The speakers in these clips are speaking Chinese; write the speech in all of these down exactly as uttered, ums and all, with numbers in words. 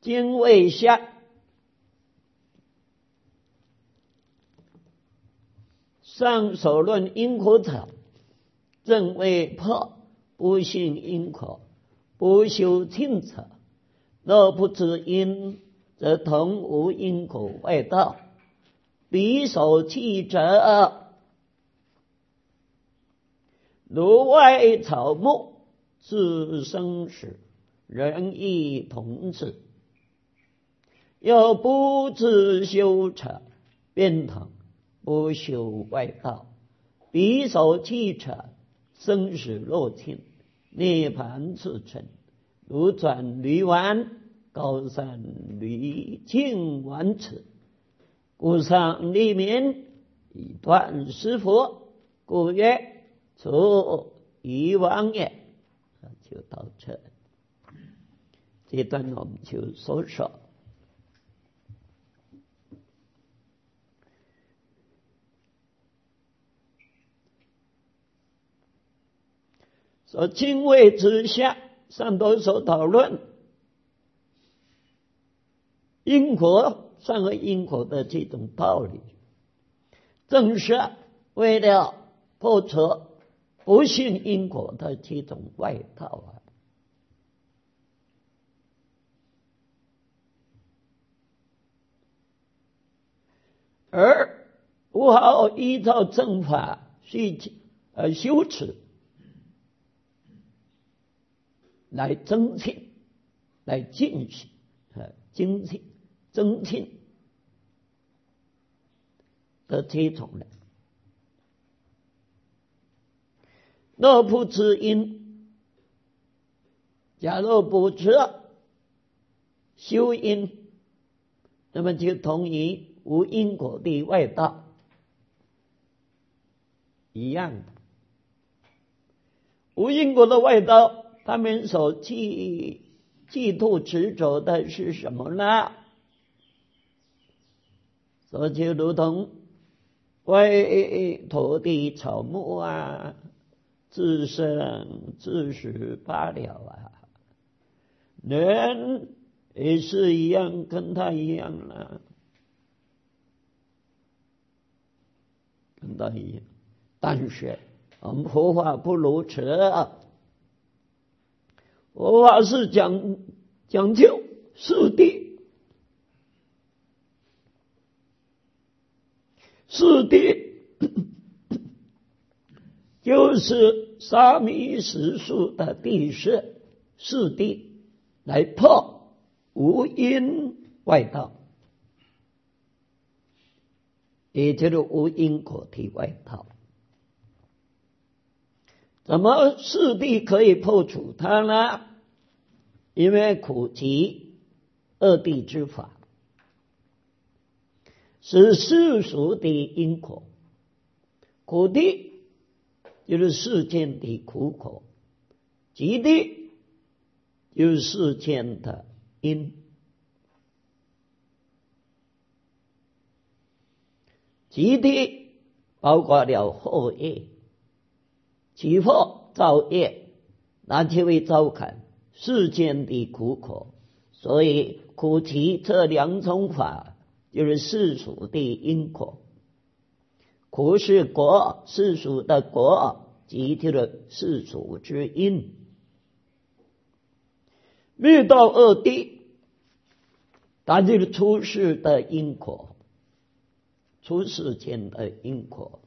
今为下，上所论因果者，正为破不信因果，不修亲者，若不知因，则同无因果外道。彼所弃者，如外草木，自生死，人亦同之。又不自修者，便同不修外道。彼所弃者，生死若尽，涅槃自成，如转驴丸，高山驴尽丸此。故上立名以断师佛，故曰除遗忘也。就到这，这段我们就说说。说经纬之下，上头所讨论因果善恶因果的这种道理，正是为了破除不信因果的这种外道啊。而不好依照正法去呃修持，来增进，来进行呃精进增进的这种人，若不知因，假若不知修因，那么就同于无因果的外道一样的。无因果的外道，他们所寄寄托执着的是什么呢？所以就如同外头的草木啊，自生自死罢了啊。人也是一样，跟他一样啊，跟他一样。但是我们佛法不如此，佛法是讲讲究四谛，四谛就是沙弥实数的第四四谛，来破无因外道，也就是无因果的外道。怎么四谛可以破除它呢？因为苦集二谛之法，是世俗的因果。苦谛就是世间的苦果，集谛就是世间的因。集谛包括了后业，起惑造业，那就会招感世间的苦果。所以苦集这两种法就是世俗的因果。苦是果，世俗的果，集就是世俗之因。灭道二谛，它就是出世的因果，出世间的因果。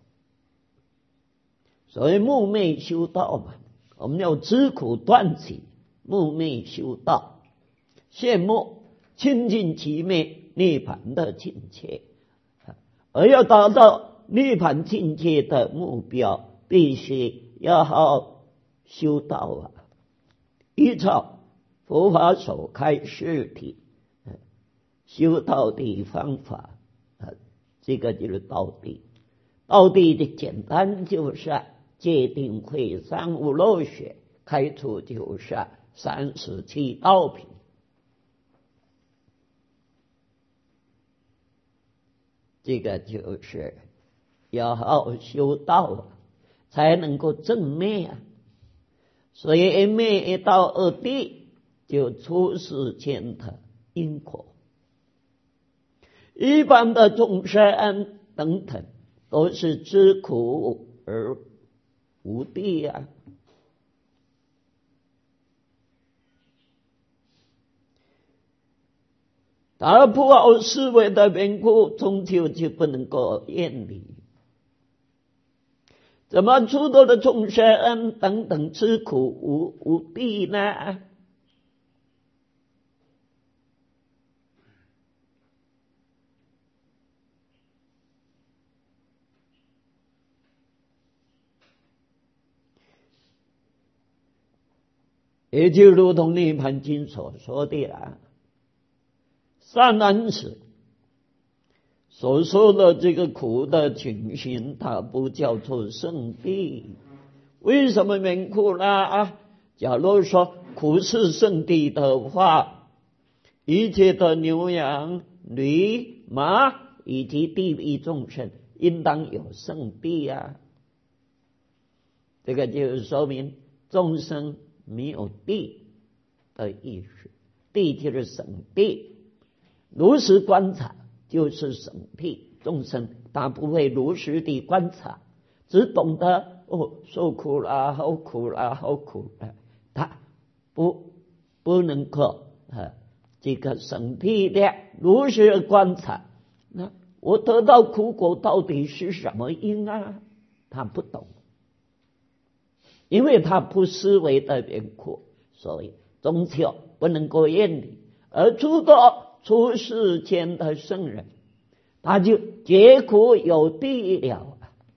所以木昧修道嘛，我们要知苦断集，木昧修道，羡慕亲近其灭涅槃的境界。而要达到涅槃境界的目标，必须要好修道啊！依照佛法所开示的修道的方法，这个就是道谛。道谛的简单就是戒定慧三无漏学，开出就是三十七道品。这个就是要好好修道啊，才能够正灭啊。所以灭道二谛就出世间的因果。一般的众生等等，都是知苦而无地啊。而不好思维的缘故，终究就不能够远离。怎么诸多的众生等等吃苦无无地呢？也就如同涅槃经所说的啊，善男子所说的这个苦的情形，它不叫做圣地。为什么缘故呢？啊，假如说苦是圣地的话，一切的牛羊驴马以及地狱众生应当有圣地啊。这个就说明众生没有地的意识，地就是圣地，如实观察就是圣地。众生他不会如实地观察，只懂得哦受苦了，好苦了，好苦了，他不不能够啊这个圣地的如实观察。那我得到苦果到底是什么因啊？他不懂。因为他不思维的缘故，所以终究不能够远离。而诸多出世间的圣人，他就结苦有地了。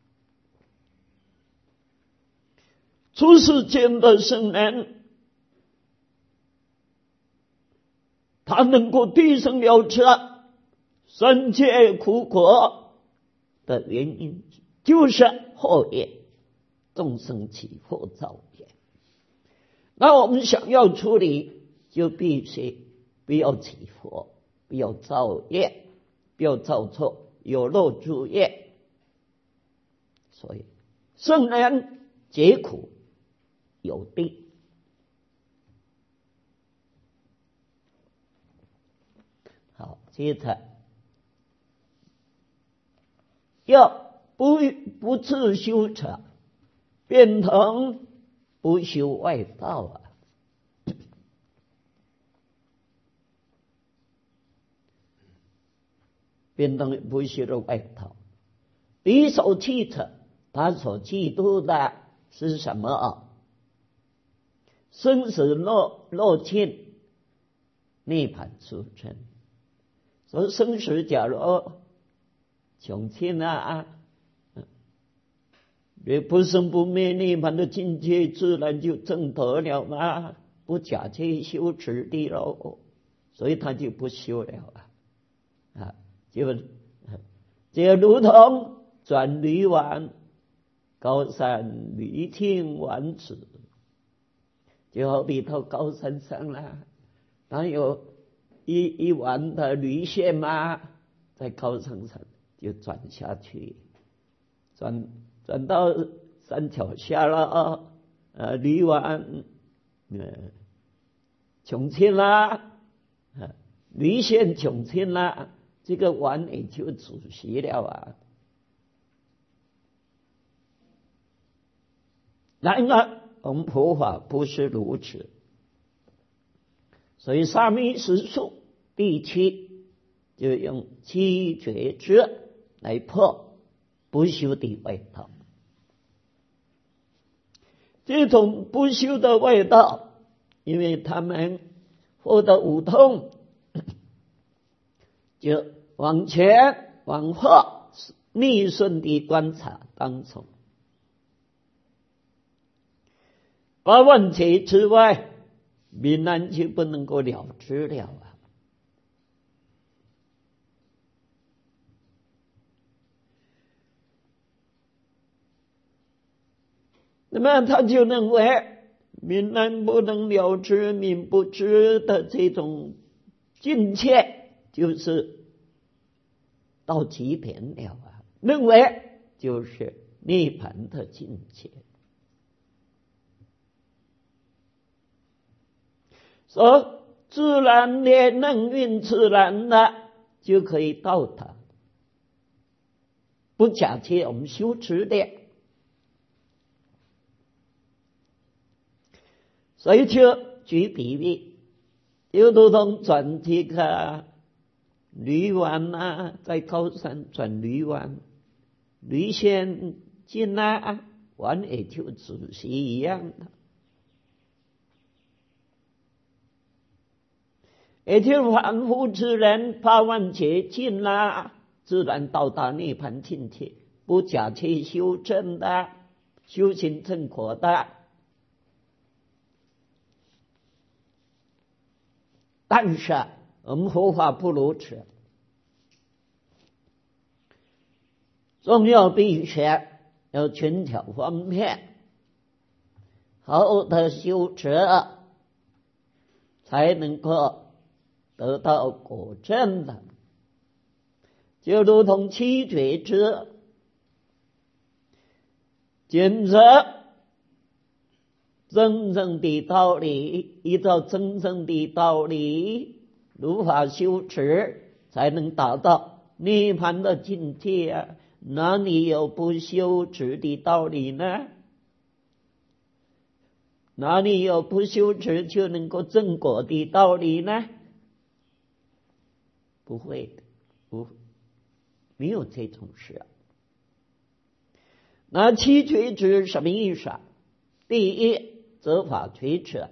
出世间的圣人，他能够提升了这三界苦果的原因，就是后业。众生起惑造业，那我们想要处理，就必须不要起惑，不要造业，不要造错，有漏诸业。所以圣人解苦有地。好，接着要不不自修者，变成不修外道啊！变成不修的外道。彼所弃者，他所嫉妒的是什么啊？生死若若尽，涅槃出生。所以生死假如穷尽啊，也不生不灭涅槃的境界，自然就证得了嘛，不假借修持的喽，所以他就不修了啊，啊，就就如同转驴丸，高山驴听丸子，就好比到高山上啦，哪有一一丸的驴线嘛，在高山上就转下去，转。转到山脚下了，呃，驴丸，呃，穷尽啦，呃，驴线穷尽啦，这个丸也就止息了啊。然而，我们佛法不是如此，所以沙弥实数第七就用七觉支来破不修的外道。这种不修的外道，因为他们获得五通，就往前往后逆顺地观察当中，把问题之外，明然就不能够了知了啊。那么他就认为明然不能了知，明不知的这种境界，就是到极点了啊，认为就是涅槃的境界。所以自然的能运自然的就可以到达，不假借我们修持的。所以就举比喻，就如同转这个驴丸啊，在高山转驴丸，驴先进啊，丸也就只是一样的。也就凡夫之人，八万劫尽了，自然到达涅槃境界，不假借修正的，修行正果的。但是我们佛法不如此，重要必学，要全条方面，好的修持，才能够得到果证的。就如同七觉支，检测真正的道理，依照真正的道理如法修持，才能达到涅槃的境界啊！哪里有不修持的道理呢？哪里有不修持就能够正果的道理呢？不会的，不，没有这种事啊。那七觉支什么意思啊？第一，责法垂彻，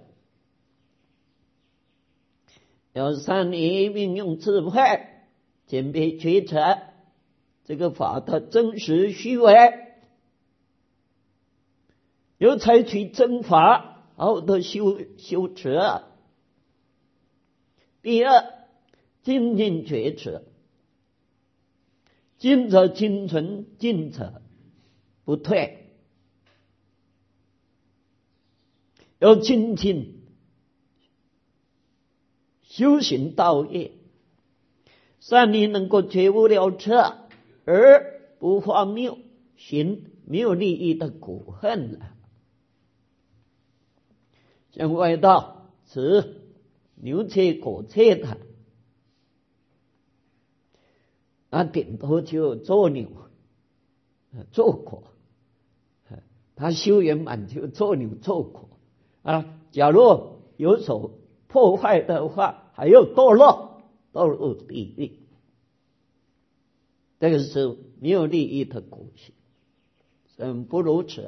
要善于运用智慧，鉴别觉察这个法的真实虚伪，又采取正法，好的修修持。第二，精进觉知，进则精存，进则不退。要精进修行道业，善于能够觉悟了彻，而不荒谬行没有利益的苦恨了。像外道持牛车果车的，那顶多就做牛做果，他修圆满就做牛做果啊。假如有所破坏的话，还要堕落，堕入地狱。这个是没有利益的苦行，嗯，不如此。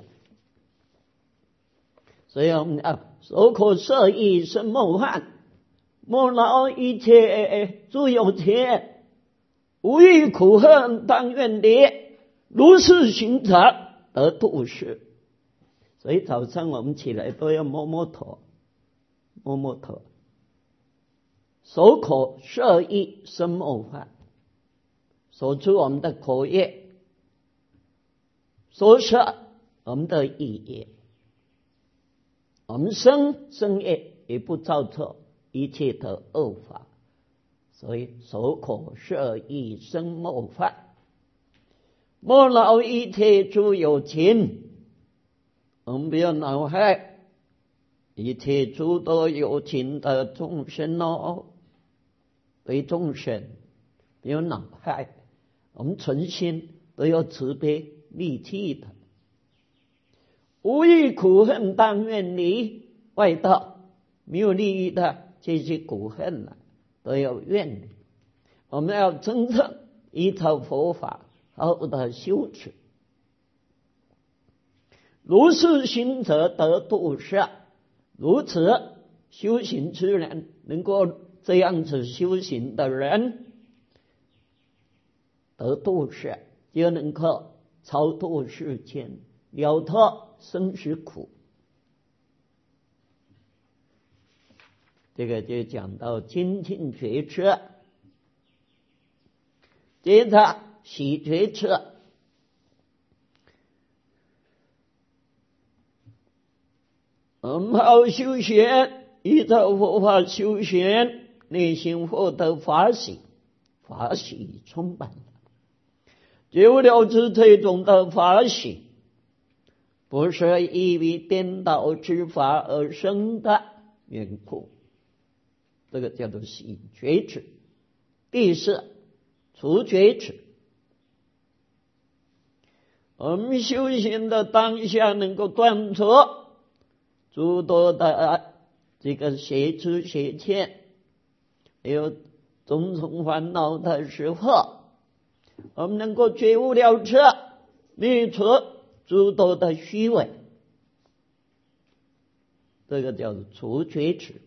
所以我们要守口摄意生谋汉，莫劳一切诸有情，无欲苦恨当愿离，如是行者得度世。所以早上我们起来都要摸摸头，摸摸头，守口摄意生谋汉，守住我们的口业，守摄我们的意业，我们生生业也不造作一切的恶法。所以守口摄意生谋汉，莫劳一切诸有情，我们不要恼害一切诸多有情的众生哦，对众生不要恼害，我们存心都要慈悲利济的。无欲苦恨当愿离，外道没有利益的这些苦恨啊，都要远离。我们要真正依照佛法好的修持，如是行者得度世。如此修行之人，能够这样子修行的人得度世，就能够超度世间，了脱生死苦。这个就讲到精进觉知，接着喜觉知。我们好修学，依照佛法修学，内心获得法喜，法喜充满了，觉悟了知这种的法喜，不是因为颠倒之法而生的缘故。 这个叫做行觉止。第四，除觉止。我们修行的当下能够断除诸多的这个邪知邪见，还有种种烦恼的时候，我们能够觉悟了彻，灭除诸多的虚伪，这个叫做除觉止。